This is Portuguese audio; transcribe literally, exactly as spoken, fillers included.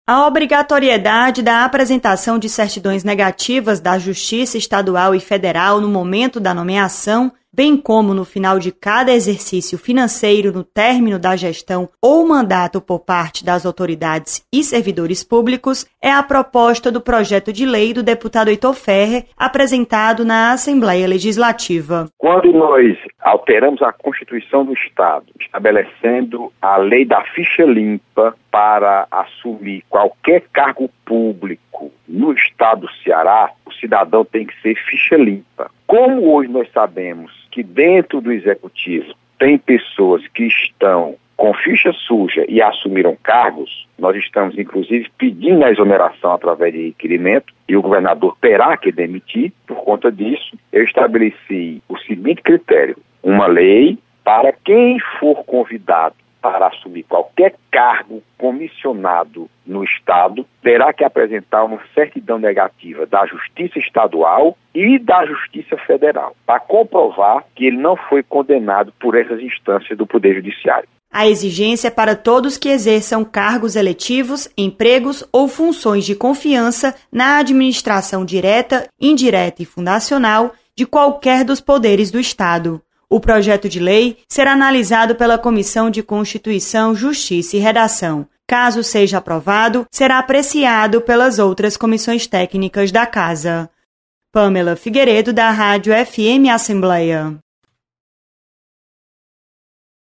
A obrigatoriedade da apresentação de certidões negativas da Justiça Estadual e Federal no momento da nomeação, bem como no final de cada exercício financeiro no término da gestão ou mandato por parte das autoridades e servidores públicos, é a proposta do projeto de lei do deputado Heitor Ferrer, apresentado na Assembleia Legislativa. Quando nós alteramos a Constituição do Estado, estabelecendo a lei da ficha limpa para assumir qualquer cargo público no Estado do Ceará, o cidadão tem que ser ficha limpa. Como hoje nós sabemos que dentro do Executivo tem pessoas que estão com ficha suja e assumiram cargos, nós estamos inclusive pedindo a exoneração através de requerimento e o governador terá que demitir. Por conta disso, eu estabeleci o seguinte critério: uma lei para quem for convidado para assumir qualquer cargo comissionado no Estado, terá que apresentar uma certidão negativa da Justiça Estadual e da Justiça Federal, para comprovar que ele não foi condenado por essas instâncias do Poder Judiciário. A exigência é para todos que exerçam cargos eletivos, empregos ou funções de confiança na administração direta, indireta e fundacional de qualquer dos poderes do Estado. O projeto de lei será analisado pela Comissão de Constituição, Justiça e Redação. Caso seja aprovado, será apreciado pelas outras comissões técnicas da Casa. Pamela Figueiredo, da Rádio F M Assembleia.